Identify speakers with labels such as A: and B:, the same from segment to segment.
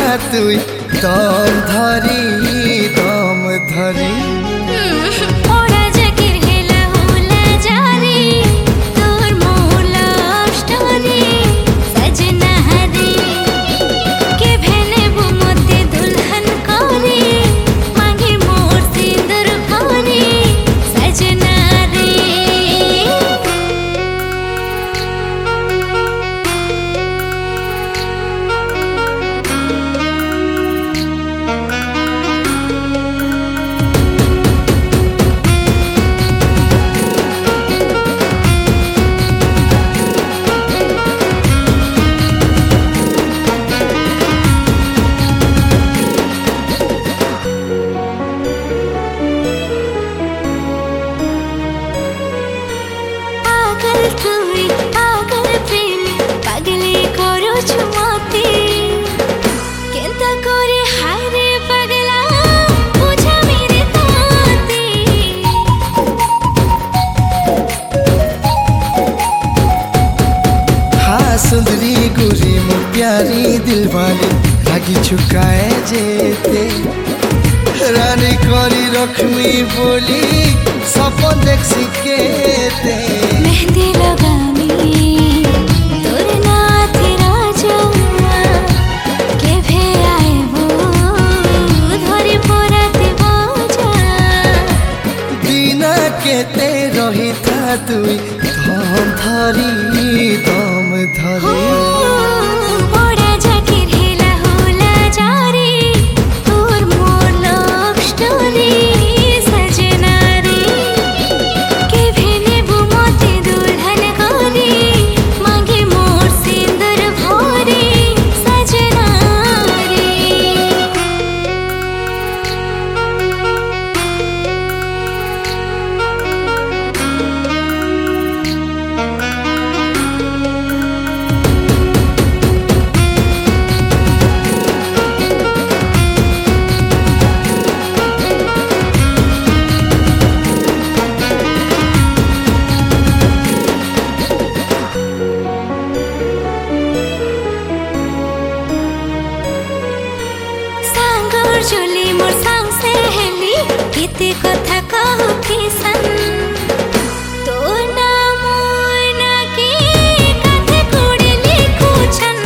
A: তুই দম ধরি দম ধরি सुंदरी गुरी मो प्यारी दिलवाली रागी चुकाए जेते रानी करी रखमी बोली सपन देख सिकेते
B: मेहंदी लगामी तोर नाथ राजा के भे आए वो धरी पोराते बाजा
A: बिना केते रही था तुई दम धरी दम धरी
B: चली मोर संग से हेली केते कथा कहू किसन तो नाम ना के कथे कोडे लिखू छन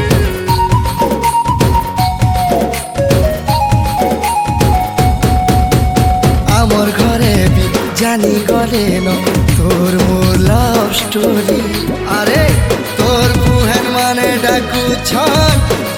A: आमर घरे भी जानी गले न तोर मोर लव स्टोरी अरे तोर बुहेन माने डाकू छन